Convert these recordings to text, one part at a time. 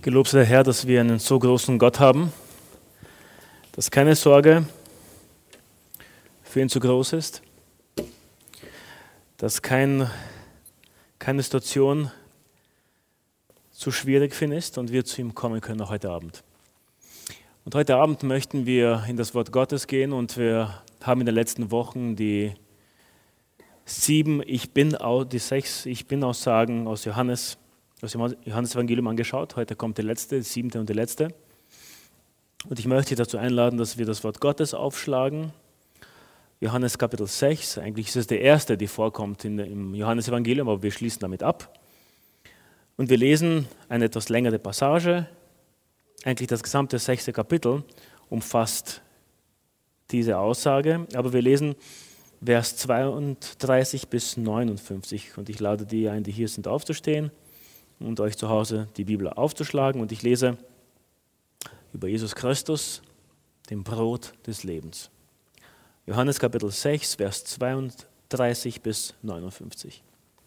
Gelobt sei der Herr, dass wir einen so großen Gott haben, dass keine Sorge für ihn zu groß ist, dass keine Situation zu schwierig für ihn ist und wir zu ihm kommen können, auch heute Abend. Und heute Abend möchten wir in das Wort Gottes gehen und wir haben in den letzten Wochen die 7 die 6 Ich bin Aussagen aus dem Johannesevangelium angeschaut. Heute kommt die 7. und die letzte. Und ich möchte dich dazu einladen, dass wir das Wort Gottes aufschlagen. Johannes Kapitel 6, eigentlich ist es der erste, die vorkommt im Johannesevangelium, aber wir schließen damit ab. Und wir lesen eine etwas längere Passage. Eigentlich das gesamte 6. Kapitel umfasst diese Aussage, aber wir lesen Vers 32 bis 59. Und ich lade die ein, die hier sind, aufzustehen und euch zu Hause die Bibel aufzuschlagen. Und ich lese über Jesus Christus, dem Brot des Lebens. Johannes Kapitel 6, Vers 32 bis 59.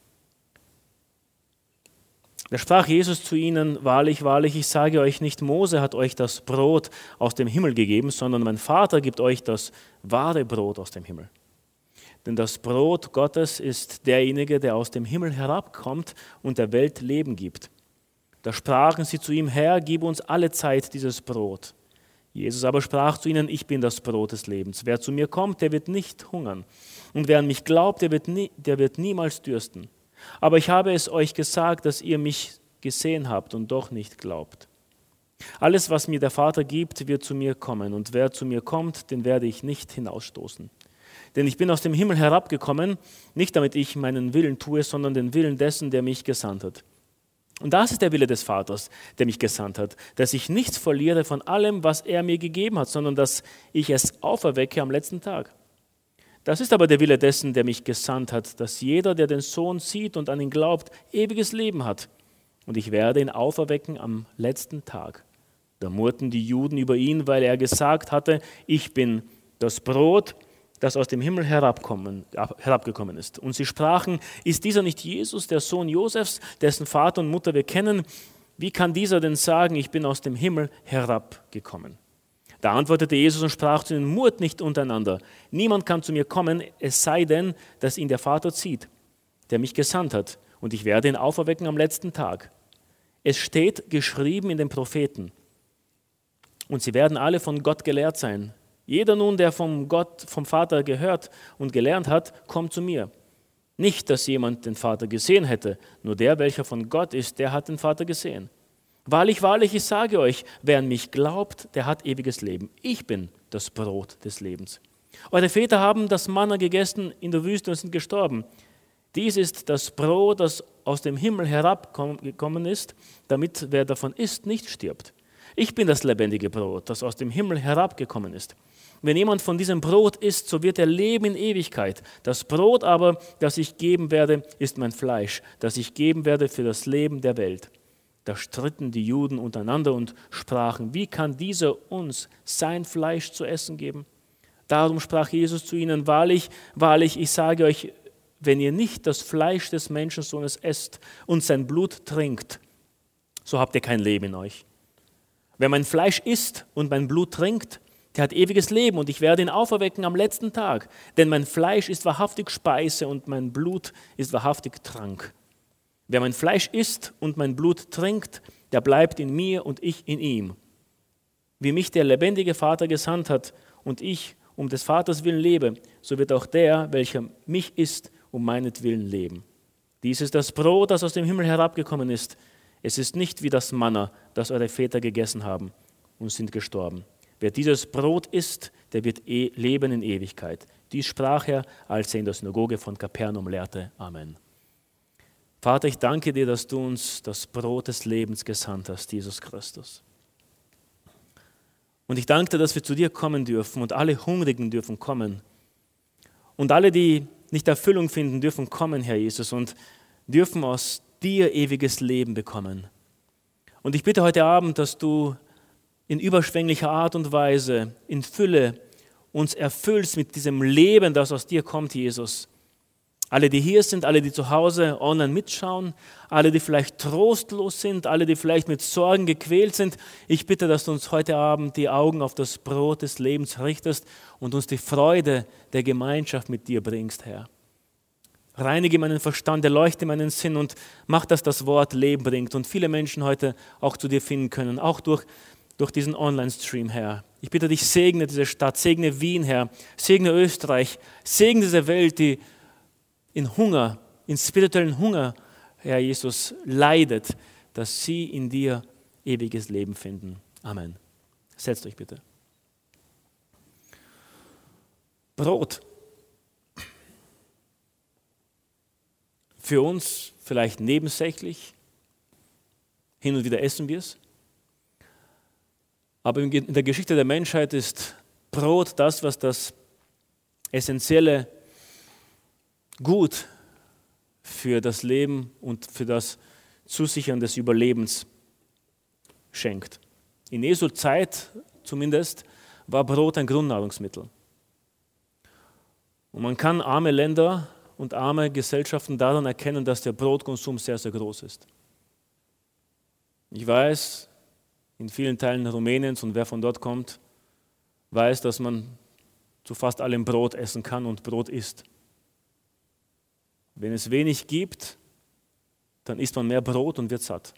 Da sprach Jesus zu ihnen: Wahrlich, wahrlich, ich sage euch, nicht Mose hat euch das Brot aus dem Himmel gegeben, sondern mein Vater gibt euch das wahre Brot aus dem Himmel. Denn das Brot Gottes ist derjenige, der aus dem Himmel herabkommt und der Welt Leben gibt. Da sprachen sie zu ihm: Herr, gib uns alle Zeit dieses Brot. Jesus aber sprach zu ihnen: Ich bin das Brot des Lebens. Wer zu mir kommt, der wird nicht hungern. Und wer an mich glaubt, der wird niemals dürsten. Aber ich habe es euch gesagt, dass ihr mich gesehen habt und doch nicht glaubt. Alles, was mir der Vater gibt, wird zu mir kommen. Und wer zu mir kommt, den werde ich nicht hinausstoßen. Denn ich bin aus dem Himmel herabgekommen, nicht damit ich meinen Willen tue, sondern den Willen dessen, der mich gesandt hat. Und das ist der Wille des Vaters, der mich gesandt hat, dass ich nichts verliere von allem, was er mir gegeben hat, sondern dass ich es auferwecke am letzten Tag. Das ist aber der Wille dessen, der mich gesandt hat, dass jeder, der den Sohn sieht und an ihn glaubt, ewiges Leben hat. Und ich werde ihn auferwecken am letzten Tag. Da murrten die Juden über ihn, weil er gesagt hatte: Ich bin das Brot, das aus dem Himmel herabgekommen ist. Und sie sprachen: Ist dieser nicht Jesus, der Sohn Josefs, dessen Vater und Mutter wir kennen? Wie kann dieser denn sagen: Ich bin aus dem Himmel herabgekommen? Da antwortete Jesus und sprach zu ihnen: Murrt nicht untereinander. Niemand kann zu mir kommen, es sei denn, dass ihn der Vater zieht, der mich gesandt hat. Und ich werde ihn auferwecken am letzten Tag. Es steht geschrieben in den Propheten. Und sie werden alle von Gott gelehrt sein. Jeder nun, der vom Vater gehört und gelernt hat, kommt zu mir. Nicht, dass jemand den Vater gesehen hätte, nur der, welcher von Gott ist, der hat den Vater gesehen. Wahrlich, wahrlich, ich sage euch, wer an mich glaubt, der hat ewiges Leben. Ich bin das Brot des Lebens. Eure Väter haben das Manna gegessen in der Wüste und sind gestorben. Dies ist das Brot, das aus dem Himmel herabgekommen ist, damit wer davon isst, nicht stirbt. Ich bin das lebendige Brot, das aus dem Himmel herabgekommen ist. Wenn jemand von diesem Brot isst, so wird er leben in Ewigkeit. Das Brot aber, das ich geben werde, ist mein Fleisch, das ich geben werde für das Leben der Welt. Da stritten die Juden untereinander und sprachen: Wie kann dieser uns sein Fleisch zu essen geben? Darum sprach Jesus zu ihnen: Wahrlich, wahrlich, ich sage euch, wenn ihr nicht das Fleisch des Menschensohnes esst und sein Blut trinkt, so habt ihr kein Leben in euch. Wer mein Fleisch isst und mein Blut trinkt, der hat ewiges Leben, und ich werde ihn auferwecken am letzten Tag. Denn mein Fleisch ist wahrhaftig Speise und mein Blut ist wahrhaftig Trank. Wer mein Fleisch isst und mein Blut trinkt, der bleibt in mir und ich in ihm. Wie mich der lebendige Vater gesandt hat und ich um des Vaters willen lebe, so wird auch der, welcher mich isst, um meinetwillen leben. Dies ist das Brot, das aus dem Himmel herabgekommen ist. Es ist nicht wie das Manna, das eure Väter gegessen haben und sind gestorben. Wer dieses Brot isst, der wird leben in Ewigkeit. Dies sprach er, als er in der Synagoge von Kapernaum lehrte. Amen. Vater, ich danke dir, dass du uns das Brot des Lebens gesandt hast, Jesus Christus. Und ich danke dir, dass wir zu dir kommen dürfen, und alle Hungrigen dürfen kommen. Und alle, die nicht Erfüllung finden, dürfen kommen, Herr Jesus, und dürfen aus dir ewiges Leben bekommen. Und ich bitte heute Abend, dass du in überschwänglicher Art und Weise, in Fülle uns erfüllst mit diesem Leben, das aus dir kommt, Jesus. Alle, die hier sind, alle, die zu Hause online mitschauen, alle, die vielleicht trostlos sind, alle, die vielleicht mit Sorgen gequält sind. Ich bitte, dass du uns heute Abend die Augen auf das Brot des Lebens richtest und uns die Freude der Gemeinschaft mit dir bringst, Herr. Reinige meinen Verstand, erleuchte meinen Sinn und mach, dass das Wort Leben bringt und viele Menschen heute auch zu dir finden können, auch durch diesen Online-Stream, Herr. Ich bitte dich, segne diese Stadt, segne Wien, Herr, segne Österreich, segne diese Welt, die in Hunger, in spirituellen Hunger, Herr Jesus, leidet, dass sie in dir ewiges Leben finden. Amen. Setzt euch bitte. Brot. Für uns vielleicht nebensächlich, hin und wieder essen wir es. Aber in der Geschichte der Menschheit ist Brot das, was das essentielle Gut für das Leben und für das Zusichern des Überlebens schenkt. In Jesu Zeit zumindest war Brot ein Grundnahrungsmittel. Und man kann arme Länder und arme Gesellschaften daran erkennen, dass der Brotkonsum sehr, sehr groß ist. Ich weiß, in vielen Teilen Rumäniens und wer von dort kommt, weiß, dass man zu fast allem Brot essen kann und Brot isst. Wenn es wenig gibt, dann isst man mehr Brot und wird satt.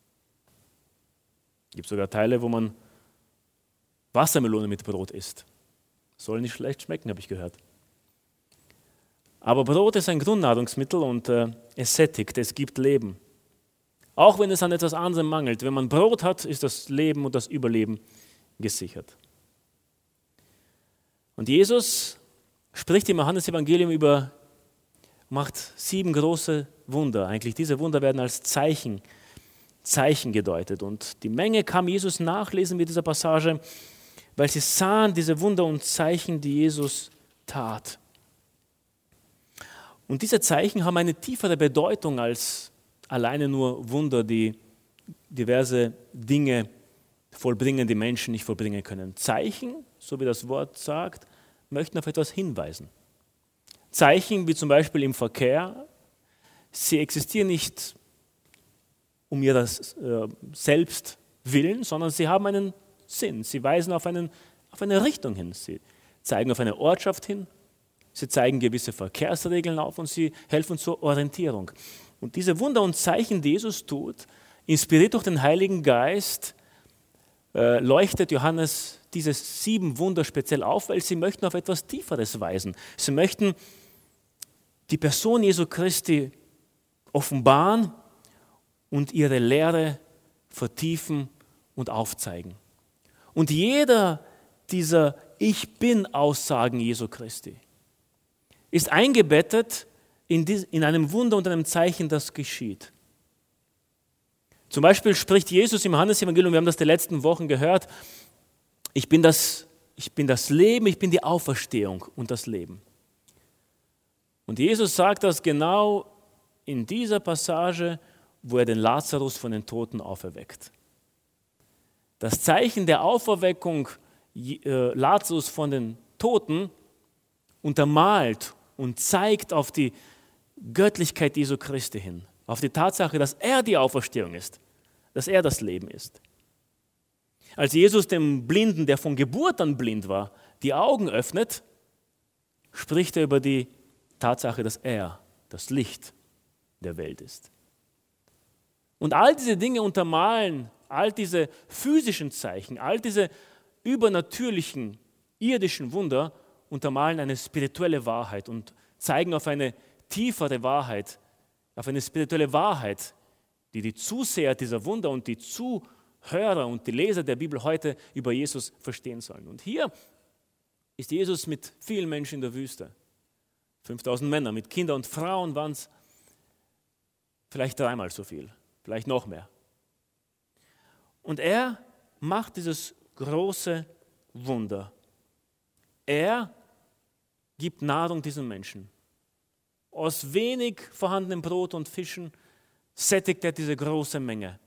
Es gibt sogar Teile, wo man Wassermelone mit Brot isst. Soll nicht schlecht schmecken, habe ich gehört. Aber Brot ist ein Grundnahrungsmittel und es sättigt, es gibt Leben. Auch wenn es an etwas anderem mangelt. Wenn man Brot hat, ist das Leben und das Überleben gesichert. Und Jesus spricht im Johannesevangelium macht 7 große Wunder. Eigentlich diese Wunder werden als Zeichen gedeutet. Und die Menge kam Jesus nach, lesen wir dieser Passage, weil sie sahen diese Wunder und Zeichen, die Jesus tat. Und diese Zeichen haben eine tiefere Bedeutung als alleine nur Wunder, die diverse Dinge vollbringen, die Menschen nicht vollbringen können. Zeichen, so wie das Wort sagt, möchten auf etwas hinweisen. Zeichen wie zum Beispiel im Verkehr, sie existieren nicht um ihrer selbst willen, sondern sie haben einen Sinn. Sie weisen auf eine Richtung hin. Sie zeigen auf eine Ortschaft hin, sie zeigen gewisse Verkehrsregeln auf und sie helfen zur Orientierung. Und diese Wunder und Zeichen, die Jesus tut, inspiriert durch den Heiligen Geist, leuchtet Johannes diese 7 Wunder speziell auf, weil sie möchten auf etwas Tieferes weisen. Sie möchten die Person Jesu Christi offenbaren und ihre Lehre vertiefen und aufzeigen. Und jeder dieser Ich Bin-Aussagen Jesu Christi ist eingebettet in einem Wunder und einem Zeichen, das geschieht. Zum Beispiel spricht Jesus im Johannesevangelium, wir haben das die letzten Wochen gehört, ich bin das Leben, ich bin die Auferstehung und das Leben. Und Jesus sagt das genau in dieser Passage, wo er den Lazarus von den Toten auferweckt. Das Zeichen der Auferweckung Lazarus von den Toten untermalt und zeigt auf die Göttlichkeit Jesu Christi hin, auf die Tatsache, dass er die Auferstehung ist, dass er das Leben ist. Als Jesus dem Blinden, der von Geburt an blind war, die Augen öffnet, spricht er über die Tatsache, dass er das Licht der Welt ist. Und all diese Dinge untermalen, all diese physischen Zeichen, all diese übernatürlichen, irdischen Wunder untermalen eine spirituelle Wahrheit und zeigen auf eine tiefere Wahrheit, auf eine spirituelle Wahrheit, die Zuseher dieser Wunder und die Zuhörer und die Leser der Bibel heute über Jesus verstehen sollen. Und hier ist Jesus mit vielen Menschen in der Wüste. 5000 Männer, mit Kindern und Frauen waren es vielleicht 3-mal so viel, vielleicht noch mehr. Und er macht dieses große Wunder. Er gibt Nahrung diesen Menschen. Aus wenig vorhandenem Brot und Fischen sättigt er diese große Menge.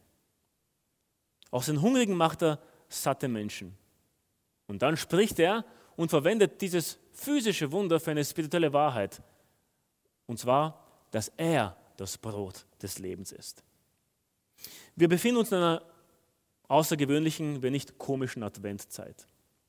Aus den Hungrigen macht er satte Menschen. Und dann spricht er und verwendet dieses physische Wunder für eine spirituelle Wahrheit. Und zwar, dass er das Brot des Lebens ist. Wir befinden uns in einer außergewöhnlichen, wenn nicht komischen Adventzeit.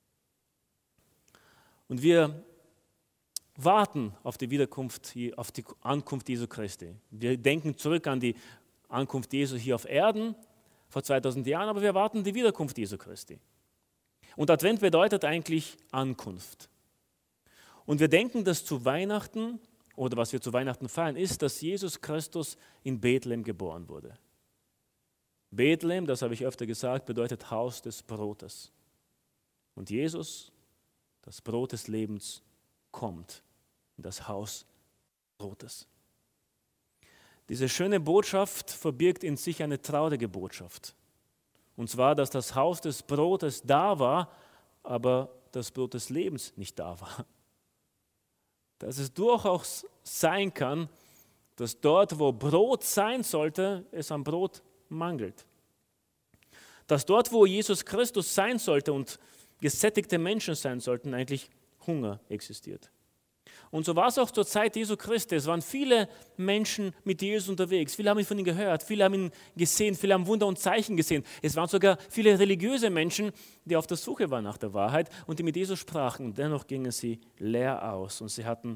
Und wir warten auf die Wiederkunft, auf die Ankunft Jesu Christi. Wir denken zurück an die Ankunft Jesu hier auf Erden vor 2000 Jahren, aber wir erwarten die Wiederkunft Jesu Christi. Und Advent bedeutet eigentlich Ankunft. Und wir denken, dass zu Weihnachten, oder was wir zu Weihnachten feiern, ist, dass Jesus Christus in Bethlehem geboren wurde. Bethlehem, das habe ich öfter gesagt, bedeutet Haus des Brotes. Und Jesus, das Brot des Lebens, kommt in das Haus des Brotes. Diese schöne Botschaft verbirgt in sich eine traurige Botschaft. Und zwar, dass das Haus des Brotes da war, aber das Brot des Lebens nicht da war. Dass es durchaus sein kann, dass dort, wo Brot sein sollte, es am Brot mangelt. Dass dort, wo Jesus Christus sein sollte und gesättigte Menschen sein sollten, eigentlich Hunger existiert. Und so war es auch zur Zeit Jesu Christi. Es waren viele Menschen mit Jesus unterwegs. Viele haben von ihm gehört, viele haben ihn gesehen, viele haben Wunder und Zeichen gesehen. Es waren sogar viele religiöse Menschen, die auf der Suche waren nach der Wahrheit und die mit Jesus sprachen. Und dennoch gingen sie leer aus und sie hatten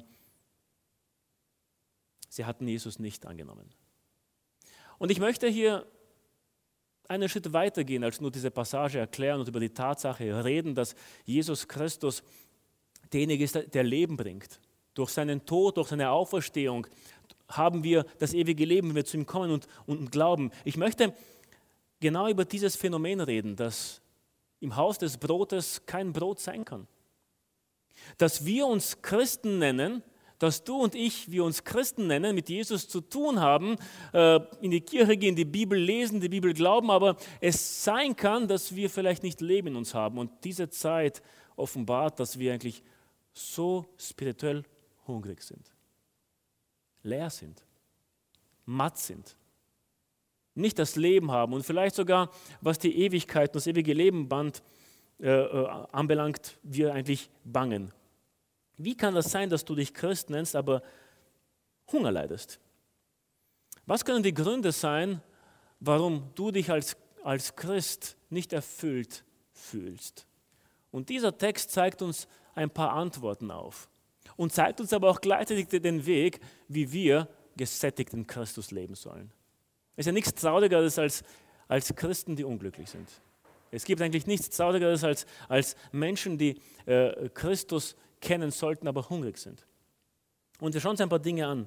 Jesus nicht angenommen. Und ich möchte hier einen Schritt weitergehen, als nur diese Passage erklären und über die Tatsache reden, dass Jesus Christus derjenige ist, der Leben bringt. Durch seinen Tod, durch seine Auferstehung haben wir das ewige Leben, wenn wir zu ihm kommen und glauben. Ich möchte genau über dieses Phänomen reden, dass im Haus des Brotes kein Brot sein kann. Dass wir uns Christen nennen, dass du und ich, wir uns Christen nennen, mit Jesus zu tun haben, in die Kirche gehen, die Bibel lesen, die Bibel glauben, aber es sein kann, dass wir vielleicht nicht Leben in uns haben. Und diese Zeit offenbart, dass wir eigentlich so spirituell hungrig sind, leer sind, matt sind, nicht das Leben haben und vielleicht sogar, was die Ewigkeit, das ewige Leben anbelangt, wir eigentlich bangen. Wie kann das sein, dass du dich Christ nennst, aber Hunger leidest? Was können die Gründe sein, warum du dich als Christ nicht erfüllt fühlst? Und dieser Text zeigt uns ein paar Antworten auf und zeigt uns aber auch gleichzeitig den Weg, wie wir gesättigt in Christus leben sollen. Es ist ja nichts Traurigeres als Christen, die unglücklich sind. Es gibt eigentlich nichts Traurigeres als Menschen, die Christus kennen sollten, aber hungrig sind. Und wir schauen uns ein paar Dinge an.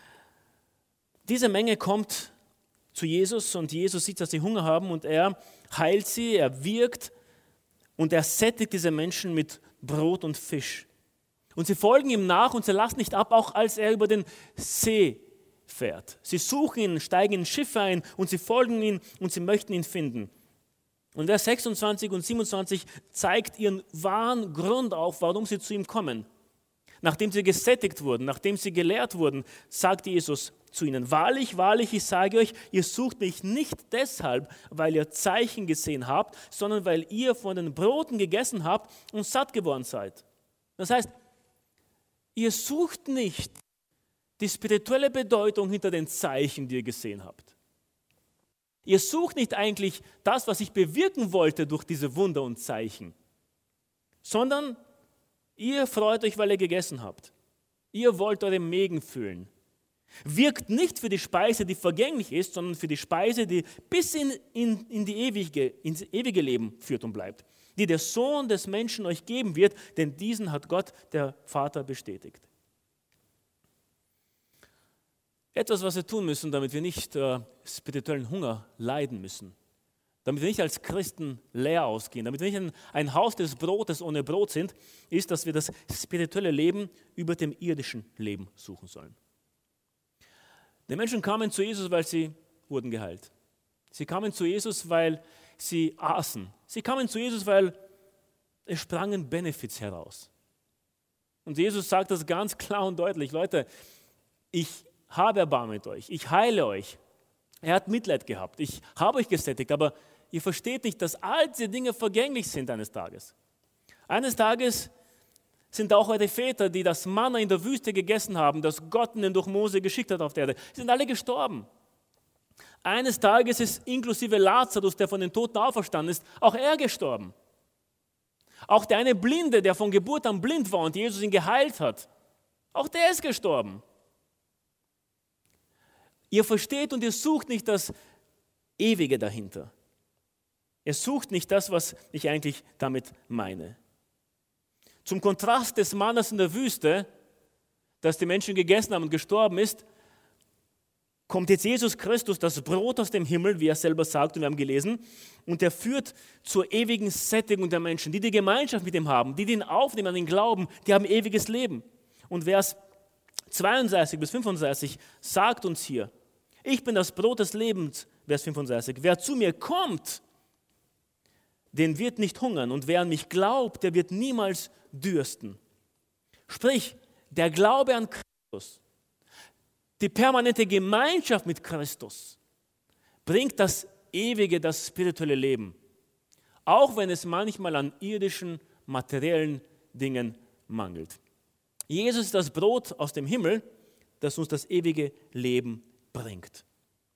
Diese Menge kommt zu Jesus und Jesus sieht, dass sie Hunger haben und er heilt sie, er wirkt und er sättigt diese Menschen mit Brot und Fisch. Und sie folgen ihm nach und sie lassen nicht ab, auch als er über den See fährt. Sie suchen ihn, steigen in Schiffe ein und sie folgen ihm und sie möchten ihn finden. Und Vers 26 und 27 zeigt ihren wahren Grund auf, warum sie zu ihm kommen. Nachdem sie gesättigt wurden, nachdem sie gelehrt wurden, sagt Jesus zu ihnen: Wahrlich, wahrlich, ich sage euch, ihr sucht mich nicht deshalb, weil ihr Zeichen gesehen habt, sondern weil ihr von den Broten gegessen habt und satt geworden seid. Das heißt, ihr sucht nicht die spirituelle Bedeutung hinter den Zeichen, die ihr gesehen habt. Ihr sucht nicht eigentlich das, was ich bewirken wollte durch diese Wunder und Zeichen, sondern ihr freut euch, weil ihr gegessen habt. Ihr wollt eure Mägen füllen. Wirkt nicht für die Speise, die vergänglich ist, sondern für die Speise, die bis ins ewige Leben führt und bleibt, die der Sohn des Menschen euch geben wird, denn diesen hat Gott, der Vater, bestätigt. Etwas, was wir tun müssen, damit wir nicht spirituellen Hunger leiden müssen, damit wir nicht als Christen leer ausgehen, damit wir nicht ein Haus des Brotes ohne Brot sind, ist, dass wir das spirituelle Leben über dem irdischen Leben suchen sollen. Die Menschen kamen zu Jesus, weil sie wurden geheilt. Sie kamen zu Jesus, weil sie aßen. Sie kamen zu Jesus, weil es sprangen Benefits heraus. Und Jesus sagt das ganz klar und deutlich: Leute, ich habe Erbarmen mit euch, ich heile euch. Er hat Mitleid gehabt, ich habe euch gesättigt, aber ihr versteht nicht, dass all diese Dinge vergänglich sind eines Tages. Eines Tages sind auch eure Väter, die das Manna in der Wüste gegessen haben, das Gott ihnen durch Mose geschickt hat auf der Erde. Sie sind alle gestorben. Eines Tages ist inklusive Lazarus, der von den Toten auferstanden ist, auch er gestorben. Auch der eine Blinde, der von Geburt an blind war und Jesus ihn geheilt hat, auch der ist gestorben. Ihr versteht und ihr sucht nicht das Ewige dahinter. Ihr sucht nicht das, was ich eigentlich damit meine. Zum Kontrast des Mannas in der Wüste, das die Menschen gegessen haben und gestorben ist, kommt jetzt Jesus Christus, das Brot aus dem Himmel, wie er selber sagt, und wir haben gelesen, und er führt zur ewigen Sättigung der Menschen, die die Gemeinschaft mit ihm haben, die ihn aufnehmen, an ihn glauben, die haben ewiges Leben. Und Vers 32 bis 35 sagt uns hier, ich bin das Brot des Lebens, Vers 35, wer zu mir kommt, den wird nicht hungern, und wer an mich glaubt, der wird niemals dürsten. Sprich, der Glaube an Christus, die permanente Gemeinschaft mit Christus bringt das ewige, das spirituelle Leben, auch wenn es manchmal an irdischen, materiellen Dingen mangelt. Jesus ist das Brot aus dem Himmel, das uns das ewige Leben bringt.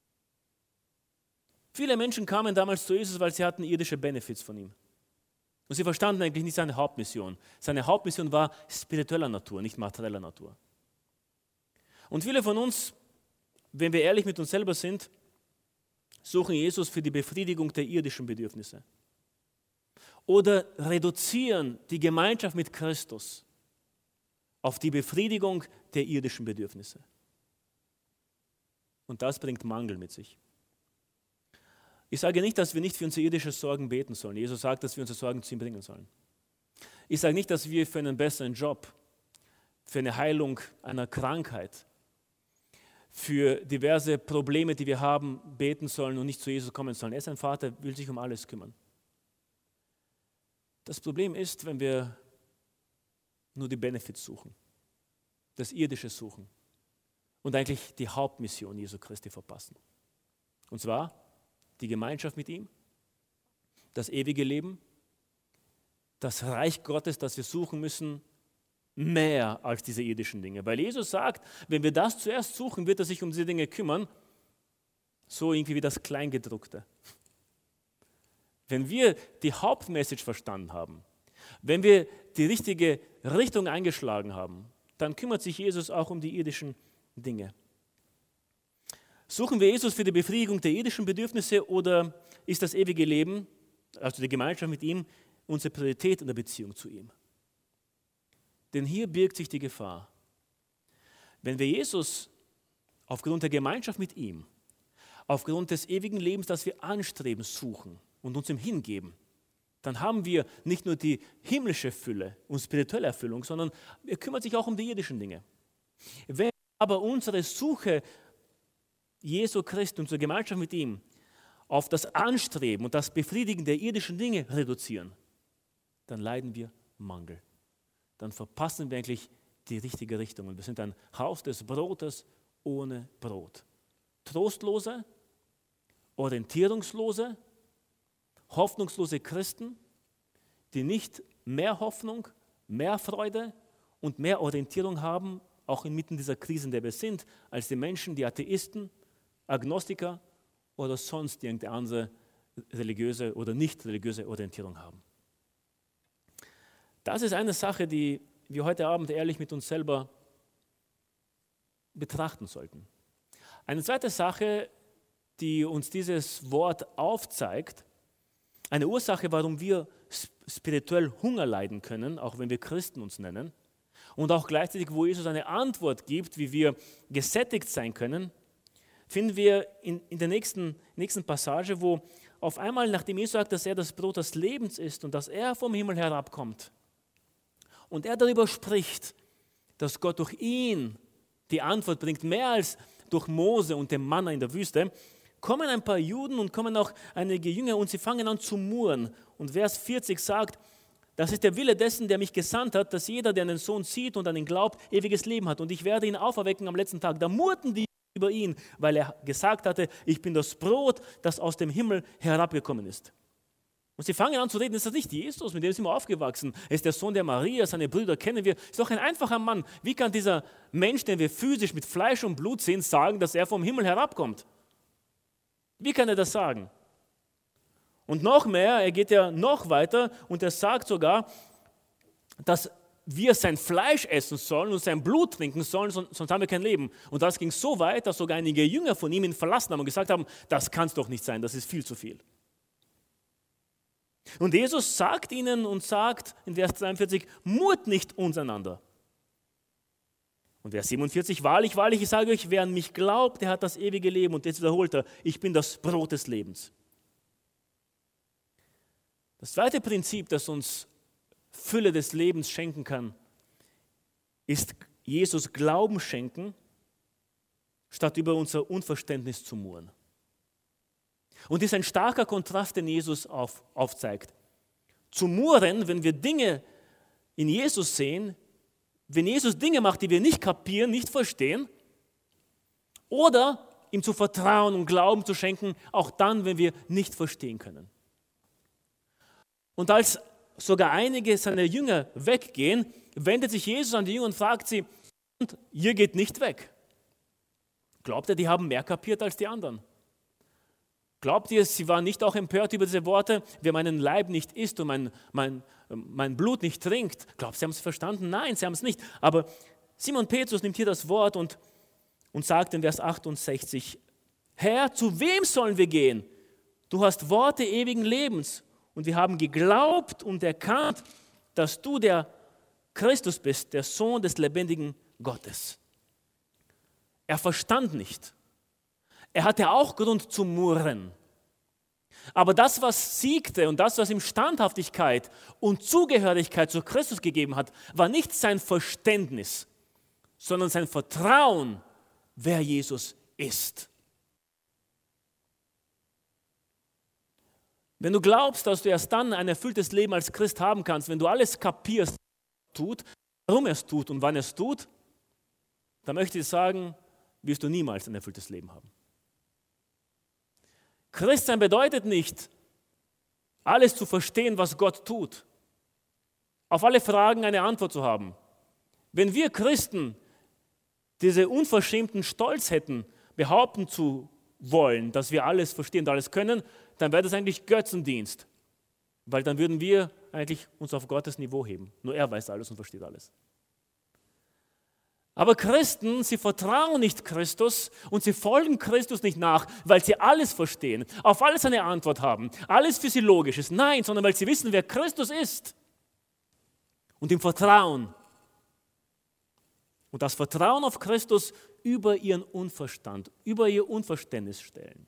Viele Menschen kamen damals zu Jesus, weil sie hatten irdische Benefits von ihm. Und sie verstanden eigentlich nicht seine Hauptmission. Seine Hauptmission war spiritueller Natur, nicht materieller Natur. Und viele von uns, wenn wir ehrlich mit uns selber sind, suchen Jesus für die Befriedigung der irdischen Bedürfnisse. Oder reduzieren die Gemeinschaft mit Christus auf die Befriedigung der irdischen Bedürfnisse. Und das bringt Mangel mit sich. Ich sage nicht, dass wir nicht für unsere irdischen Sorgen beten sollen. Jesus sagt, dass wir unsere Sorgen zu ihm bringen sollen. Ich sage nicht, dass wir für einen besseren Job, für eine Heilung einer Krankheit, für diverse Probleme, die wir haben, beten sollen und nicht zu Jesus kommen sollen. Er ist ein Vater, will sich um alles kümmern. Das Problem ist, wenn wir nur die Benefits suchen, das Irdische suchen und eigentlich die Hauptmission Jesu Christi verpassen. Und zwar die Gemeinschaft mit ihm, das ewige Leben, das Reich Gottes, das wir suchen müssen, mehr als diese irdischen Dinge. Weil Jesus sagt, wenn wir das zuerst suchen, wird er sich um diese Dinge kümmern, so irgendwie wie das Kleingedruckte. Wenn wir die Hauptmessage verstanden haben, wenn wir die richtige Richtung eingeschlagen haben, dann kümmert sich Jesus auch um die irdischen Dinge. Suchen wir Jesus für die Befriedigung der irdischen Bedürfnisse oder ist das ewige Leben, also die Gemeinschaft mit ihm, unsere Priorität in der Beziehung zu ihm? Denn hier birgt sich die Gefahr. Wenn wir Jesus aufgrund der Gemeinschaft mit ihm, aufgrund des ewigen Lebens, das wir anstreben, suchen und uns ihm hingeben, dann haben wir nicht nur die himmlische Fülle und spirituelle Erfüllung, sondern er kümmert sich auch um die irdischen Dinge. Wenn aber unsere Suche Jesu Christi, unsere Gemeinschaft mit ihm, auf das Anstreben und das Befriedigen der irdischen Dinge reduzieren, dann leiden wir Mangel. Dann verpassen wir eigentlich die richtige Richtung. Und wir sind ein Haus des Brotes ohne Brot. Trostlose, orientierungslose, hoffnungslose Christen, die nicht mehr Hoffnung, mehr Freude und mehr Orientierung haben, auch inmitten dieser Krise, in der wir sind, als die Menschen, die Atheisten, Agnostiker oder sonst irgendeine andere religiöse oder nicht religiöse Orientierung haben. Das ist eine Sache, die wir heute Abend ehrlich mit uns selber betrachten sollten. Eine zweite Sache, die uns dieses Wort aufzeigt, eine Ursache, warum wir spirituell Hunger leiden können, auch wenn wir Christen uns nennen, und auch gleichzeitig, wo Jesus eine Antwort gibt, wie wir gesättigt sein können, finden wir in der nächsten Passage, wo auf einmal, nachdem Jesus sagt, dass er das Brot des Lebens ist und dass er vom Himmel herabkommt und er darüber spricht, dass Gott durch ihn die Antwort bringt, mehr als durch Mose und den Manna in der Wüste, kommen ein paar Juden und kommen auch einige Jünger und sie fangen an zu murren. Und Vers 40 sagt, das ist der Wille dessen, der mich gesandt hat, dass jeder, der an den Sohn sieht und an ihn glaubt, ewiges Leben hat. Und ich werde ihn auferwecken am letzten Tag. Da murrten die über ihn, weil er gesagt hatte, ich bin das Brot, das aus dem Himmel herabgekommen ist. Und sie fangen an zu reden, das ist nicht Jesus, mit dem sind wir aufgewachsen. Er ist der Sohn der Maria, seine Brüder kennen wir. Ist doch ein einfacher Mann. Wie kann dieser Mensch, den wir physisch mit Fleisch und Blut sehen, sagen, dass er vom Himmel herabkommt? Wie kann er das sagen? Und noch mehr, er geht ja noch weiter und er sagt sogar, dass wir sein Fleisch essen sollen und sein Blut trinken sollen, sonst haben wir kein Leben. Und das ging so weit, dass sogar einige Jünger von ihm ihn verlassen haben und gesagt haben, das kann es doch nicht sein, das ist viel zu viel. Und Jesus sagt ihnen und sagt in Vers 43, murrt nicht untereinander. Und Vers 47, wahrlich, wahrlich, ich sage euch, wer an mich glaubt, der hat das ewige Leben. Und jetzt wiederholt er, ich bin das Brot des Lebens. Das zweite Prinzip, das uns Fülle des Lebens schenken kann, ist Jesus Glauben schenken, statt über unser Unverständnis zu murren. Und das ist ein starker Kontrast, den Jesus aufzeigt. Zu murren, wenn wir Dinge in Jesus sehen, wenn Jesus Dinge macht, die wir nicht kapieren, nicht verstehen, oder ihm zu vertrauen und Glauben zu schenken, auch dann, wenn wir nicht verstehen können. Und als sogar einige seiner Jünger weggehen, wendet sich Jesus an die Jünger und fragt sie, und ihr geht nicht weg. Glaubt ihr, die haben mehr kapiert als die anderen? Glaubt ihr, sie waren nicht auch empört über diese Worte, wer meinen Leib nicht isst und mein Blut nicht trinkt? Glaubt ihr, sie haben es verstanden? Nein, sie haben es nicht. Aber Simon Petrus nimmt hier das Wort und sagt in Vers 68, Herr, zu wem sollen wir gehen? Du hast Worte ewigen Lebens und wir haben geglaubt und erkannt, dass du der Christus bist, der Sohn des lebendigen Gottes. Er verstand nicht. Er hatte auch Grund zu murren. Aber das, was siegte und das, was ihm Standhaftigkeit und Zugehörigkeit zu Christus gegeben hat, war nicht sein Verständnis, sondern sein Vertrauen, wer Jesus ist. Wenn du glaubst, dass du erst dann ein erfülltes Leben als Christ haben kannst, wenn du alles kapierst, was er tut, warum er es tut und wann er es tut, dann möchte ich sagen, wirst du niemals ein erfülltes Leben haben. Christsein bedeutet nicht, alles zu verstehen, was Gott tut, auf alle Fragen eine Antwort zu haben. Wenn wir Christen diese unverschämten Stolz hätten, behaupten zu wollen, dass wir alles verstehen und alles können, dann wäre das eigentlich Götzendienst, weil dann würden wir eigentlich uns auf Gottes Niveau heben. Nur er weiß alles und versteht alles. Aber Christen, sie vertrauen nicht Christus und sie folgen Christus nicht nach, weil sie alles verstehen, auf alles eine Antwort haben, alles für sie logisch ist. Nein, sondern weil sie wissen, wer Christus ist und ihm vertrauen. Und das Vertrauen auf Christus über ihren Unverstand, über ihr Unverständnis stellen.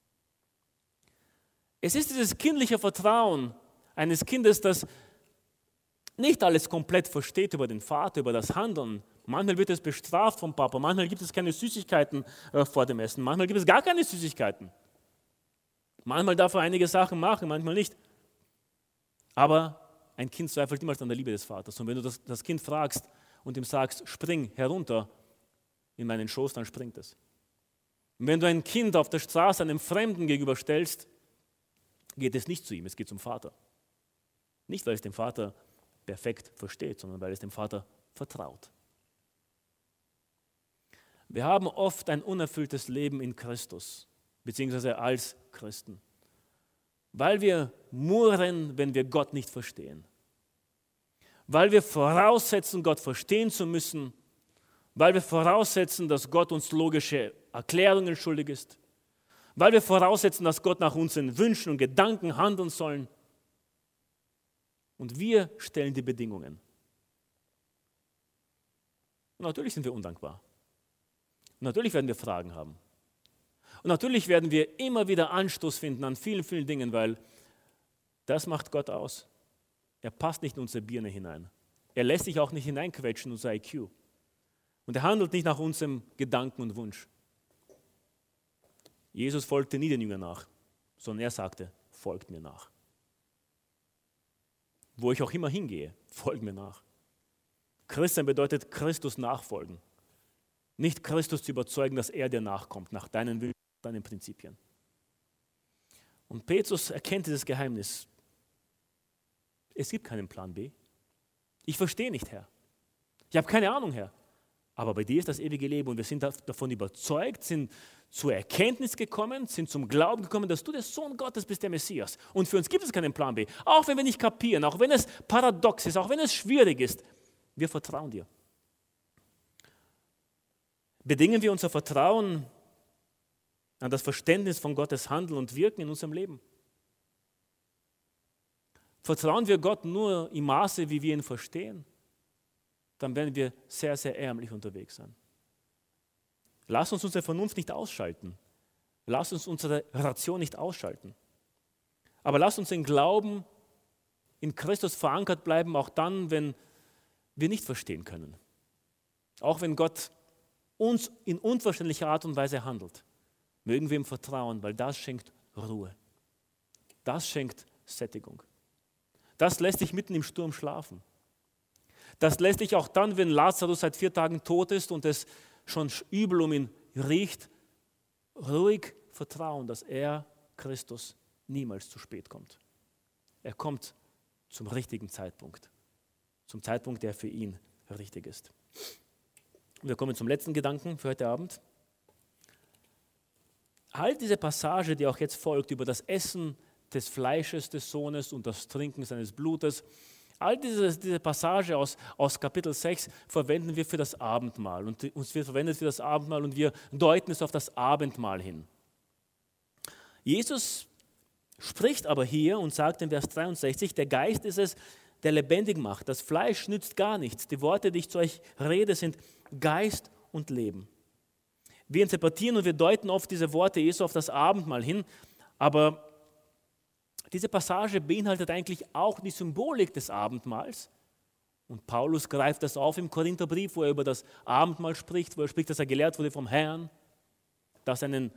Es ist dieses kindliche Vertrauen eines Kindes, das nicht alles komplett versteht über den Vater, über das Handeln. Manchmal wird es bestraft vom Papa, manchmal gibt es keine Süßigkeiten vor dem Essen, manchmal gibt es gar keine Süßigkeiten. Manchmal darf er einige Sachen machen, manchmal nicht. Aber ein Kind zweifelt niemals an der Liebe des Vaters. Und wenn du das Kind fragst und ihm sagst, spring herunter in meinen Schoß, dann springt es. Und wenn du ein Kind auf der Straße einem Fremden gegenüberstellst, geht es nicht zu ihm, es geht zum Vater. Nicht, weil es dem Vater perfekt versteht, sondern weil es dem Vater vertraut. Wir haben oft ein unerfülltes Leben in Christus, beziehungsweise als Christen, weil wir murren, wenn wir Gott nicht verstehen, weil wir voraussetzen, Gott verstehen zu müssen, weil wir voraussetzen, dass Gott uns logische Erklärungen schuldig ist, weil wir voraussetzen, dass Gott nach unseren Wünschen und Gedanken handeln soll. Und wir stellen die Bedingungen. Und natürlich sind wir undankbar. Und natürlich werden wir Fragen haben. Und natürlich werden wir immer wieder Anstoß finden an vielen, vielen Dingen, weil das macht Gott aus. Er passt nicht in unsere Birne hinein. Er lässt sich auch nicht hineinquetschen in unser IQ. Und er handelt nicht nach unserem Gedanken und Wunsch. Jesus folgte nie den Jüngern nach, sondern er sagte, folgt mir nach. Wo ich auch immer hingehe, folgt mir nach. Christsein bedeutet Christus nachfolgen. Nicht Christus zu überzeugen, dass er dir nachkommt, nach deinen Wünschen, deinen Prinzipien. Und Petrus erkennt dieses Geheimnis. Es gibt keinen Plan B. Ich verstehe nicht, Herr. Ich habe keine Ahnung, Herr. Aber bei dir ist das ewige Leben und wir sind davon überzeugt, sind zur Erkenntnis gekommen, sind zum Glauben gekommen, dass du der Sohn Gottes bist, der Messias. Und für uns gibt es keinen Plan B. Auch wenn wir nicht kapieren, auch wenn es paradox ist, auch wenn es schwierig ist, wir vertrauen dir. Bedingen wir unser Vertrauen an das Verständnis von Gottes Handeln und Wirken in unserem Leben. Vertrauen wir Gott nur im Maße, wie wir ihn verstehen, dann werden wir sehr, sehr ärmlich unterwegs sein. Lass uns unsere Vernunft nicht ausschalten. Lass uns unsere Ration nicht ausschalten. Aber lass uns im Glauben in Christus verankert bleiben, auch dann, wenn wir nicht verstehen können. Auch wenn Gott uns in unverständlicher Art und Weise handelt. Mögen wir ihm vertrauen, weil das schenkt Ruhe. Das schenkt Sättigung. Das lässt dich mitten im Sturm schlafen. Das lässt dich auch dann, wenn Lazarus seit 4 Tagen tot ist und es schon übel um ihn riecht, ruhig vertrauen, dass er, Christus, niemals zu spät kommt. Er kommt zum richtigen Zeitpunkt. Zum Zeitpunkt, der für ihn richtig ist. Wir kommen zum letzten Gedanken für heute Abend. Halt diese Passage, die auch jetzt folgt, über das Essen des Fleisches des Sohnes und das Trinken seines Blutes. All diese Passage aus Kapitel 6 verwenden wir für das Abendmahl. Und uns wird verwendet für das Abendmahl und wir deuten es auf das Abendmahl hin. Jesus spricht aber hier und sagt in Vers 63, der Geist ist es, der lebendig macht. Das Fleisch nützt gar nichts. Die Worte, die ich zu euch rede, sind Geist und Leben. Wir interpretieren und wir deuten oft diese Worte Jesu auf das Abendmahl hin, aber diese Passage beinhaltet eigentlich auch die Symbolik des Abendmahls. Und Paulus greift das auf im Korintherbrief, wo er über das Abendmahl spricht, wo er spricht, dass er gelehrt wurde vom Herrn, dass er einen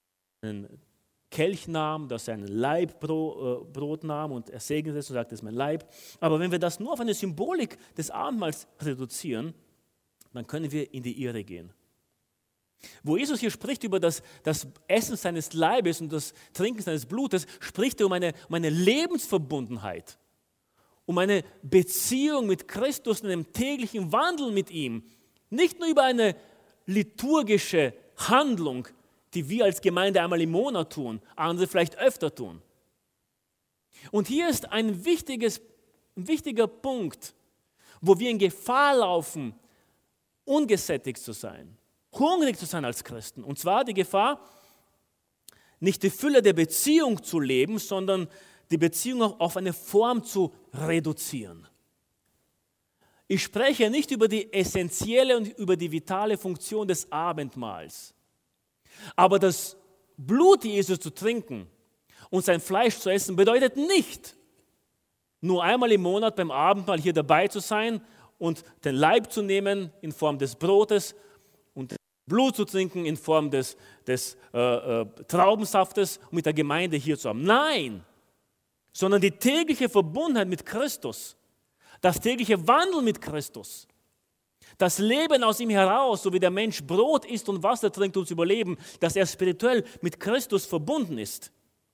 Kelch nahm, dass er einen Leibbrot nahm und er segnete es und sagte, das ist mein Leib. Aber wenn wir das nur auf eine Symbolik des Abendmahls reduzieren, dann können wir in die Irre gehen. Wo Jesus hier spricht über das Essen seines Leibes und das Trinken seines Blutes, spricht er um eine Lebensverbundenheit, um eine Beziehung mit Christus und einem täglichen Wandel mit ihm. Nicht nur über eine liturgische Handlung, die wir als Gemeinde einmal im Monat tun, andere vielleicht öfter tun. Und hier ist ein wichtiger Punkt, wo wir in Gefahr laufen, ungesättigt zu sein. Hungrig zu sein als Christen. Und zwar die Gefahr, nicht die Fülle der Beziehung zu leben, sondern die Beziehung auch auf eine Form zu reduzieren. Ich spreche nicht über die essentielle und über die vitale Funktion des Abendmahls. Aber das Blut Jesus zu trinken und sein Fleisch zu essen, bedeutet nicht, nur einmal im Monat beim Abendmahl hier dabei zu sein und den Leib zu nehmen in Form des Brotes und Blut zu trinken in Form des Traubensaftes und mit der Gemeinde hier zu haben. Nein, sondern die tägliche Verbundenheit mit Christus, das tägliche Wandeln mit Christus, das Leben aus ihm heraus, so wie der Mensch Brot isst und Wasser trinkt, um zu überleben, dass er spirituell mit Christus verbunden ist.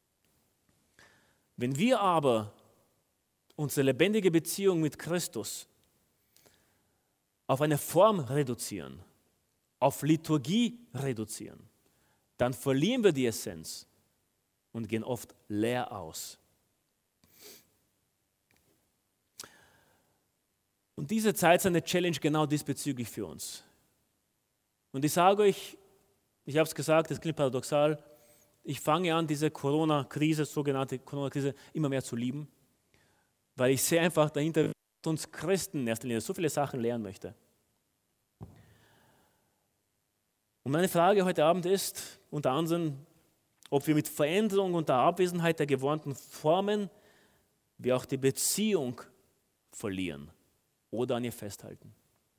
Wenn wir aber unsere lebendige Beziehung mit Christus auf eine Form reduzieren, auf Liturgie reduzieren, dann verlieren wir die Essenz und gehen oft leer aus. Und diese Zeit ist eine Challenge genau diesbezüglich für uns. Und ich sage euch, ich habe es gesagt, das klingt paradoxal, ich fange an, diese Corona-Krise, sogenannte Corona-Krise, immer mehr zu lieben, weil ich sehe einfach dahinter, dass uns Christen in erster Linie so viele Sachen lernen möchte. Und meine Frage heute Abend ist, unter anderem, ob wir mit Veränderung und der Abwesenheit der gewohnten Formen wir auch die Beziehung verlieren oder an ihr festhalten.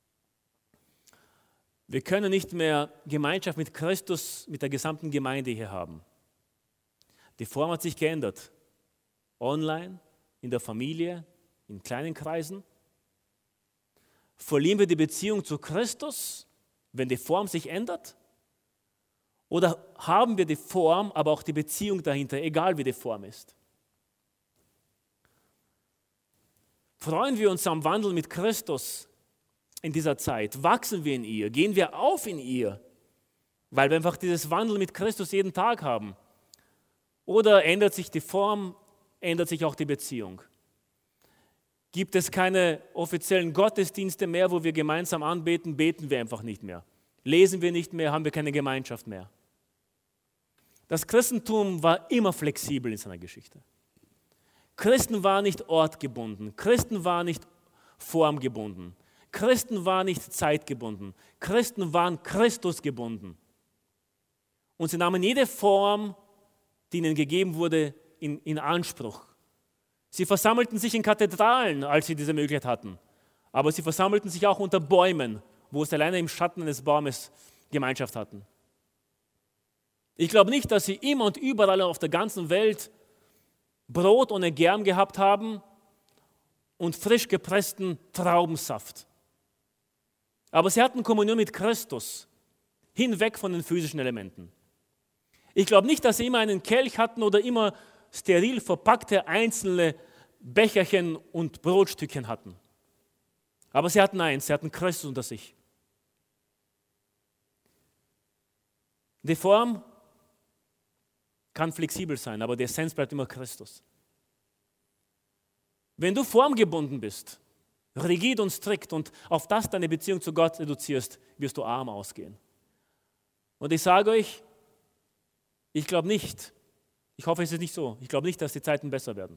Wir können nicht mehr Gemeinschaft mit Christus, mit der gesamten Gemeinde hier haben. Die Form hat sich geändert. Online, in der Familie, in kleinen Kreisen. Verlieren wir die Beziehung zu Christus, wenn die Form sich ändert? Oder haben wir die Form, aber auch die Beziehung dahinter, egal wie die Form ist? Freuen wir uns am Wandel mit Christus in dieser Zeit? Wachsen wir in ihr? Gehen wir auf in ihr? Weil wir einfach dieses Wandel mit Christus jeden Tag haben. Oder ändert sich die Form, ändert sich auch die Beziehung? Gibt es keine offiziellen Gottesdienste mehr, wo wir gemeinsam anbeten, beten wir einfach nicht mehr. Lesen wir nicht mehr, haben wir keine Gemeinschaft mehr. Das Christentum war immer flexibel in seiner Geschichte. Christen waren nicht ortgebunden, Christen waren nicht formgebunden, Christen waren nicht zeitgebunden, Christen waren Christusgebunden. Und sie nahmen jede Form, die ihnen gegeben wurde, in Anspruch. Sie versammelten sich in Kathedralen, als sie diese Möglichkeit hatten. Aber sie versammelten sich auch unter Bäumen, wo sie alleine im Schatten eines Baumes Gemeinschaft hatten. Ich glaube nicht, dass sie immer und überall auf der ganzen Welt Brot ohne Germ gehabt haben und frisch gepressten Traubensaft. Aber sie hatten Kommunion mit Christus, hinweg von den physischen Elementen. Ich glaube nicht, dass sie immer einen Kelch hatten oder immer steril verpackte einzelne Becherchen und Brotstückchen hatten. Aber sie hatten eins, sie hatten Christus unter sich. Die Form kann flexibel sein, aber die Essenz bleibt immer Christus. Wenn du formgebunden bist, rigid und strikt und auf das deine Beziehung zu Gott reduzierst, wirst du arm ausgehen. Und ich sage euch, ich glaube nicht, ich hoffe, es ist nicht so, ich glaube nicht, dass die Zeiten besser werden.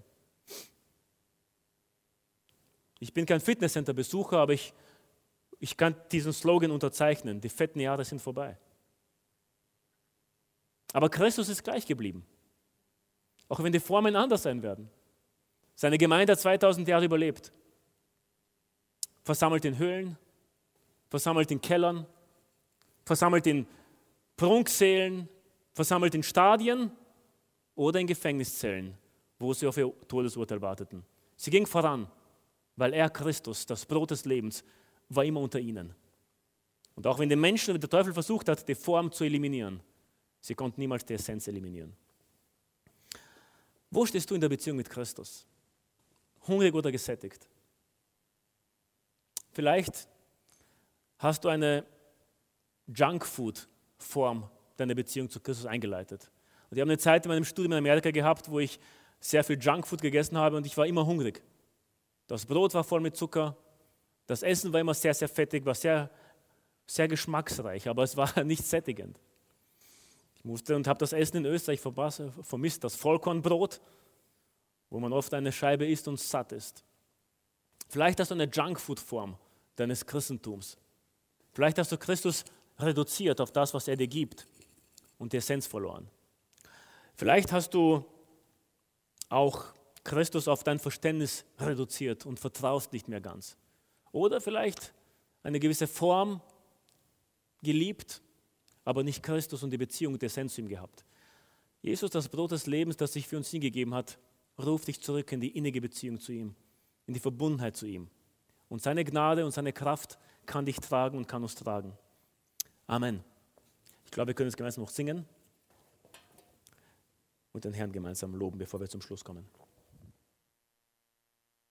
Ich bin kein Fitnesscenter-Besucher, aber ich kann diesen Slogan unterzeichnen, die fetten Jahre sind vorbei. Aber Christus ist gleich geblieben, auch wenn die Formen anders sein werden. Seine Gemeinde hat 2000 Jahre überlebt. Versammelt in Höhlen, versammelt in Kellern, versammelt in Prunksälen, versammelt in Stadien oder in Gefängniszellen, wo sie auf ihr Todesurteil warteten. Sie ging voran, weil er, Christus, das Brot des Lebens, war immer unter ihnen. Und auch wenn die Menschen, der Teufel versucht hat, die Form zu eliminieren, sie konnten niemals die Essenz eliminieren. Wo stehst du in der Beziehung mit Christus? Hungrig oder gesättigt? Vielleicht hast du eine Junkfood-Form deiner Beziehung zu Christus eingeleitet. Und ich habe eine Zeit in meinem Studium in Amerika gehabt, wo ich sehr viel Junkfood gegessen habe und ich war immer hungrig. Das Brot war voll mit Zucker, das Essen war immer sehr, sehr fettig, war sehr, sehr geschmacksreich, aber es war nicht sättigend. Ich musste und habe das Essen in Österreich vermisst, das Vollkornbrot, wo man oft eine Scheibe isst und satt ist. Vielleicht hast du eine Junkfood-Form deines Christentums. Vielleicht hast du Christus reduziert auf das, was er dir gibt und die Essenz verloren. Vielleicht hast du auch Christus auf dein Verständnis reduziert und vertraust nicht mehr ganz. Oder vielleicht eine gewisse Form geliebt, aber nicht Christus und die Beziehung und die Essenz zu ihm gehabt. Jesus, das Brot des Lebens, das sich für uns hingegeben hat, ruft dich zurück in die innige Beziehung zu ihm, in die Verbundenheit zu ihm. Und seine Gnade und seine Kraft kann dich tragen und kann uns tragen. Amen. Ich glaube, wir können es gemeinsam noch singen und den Herrn gemeinsam loben, bevor wir zum Schluss kommen.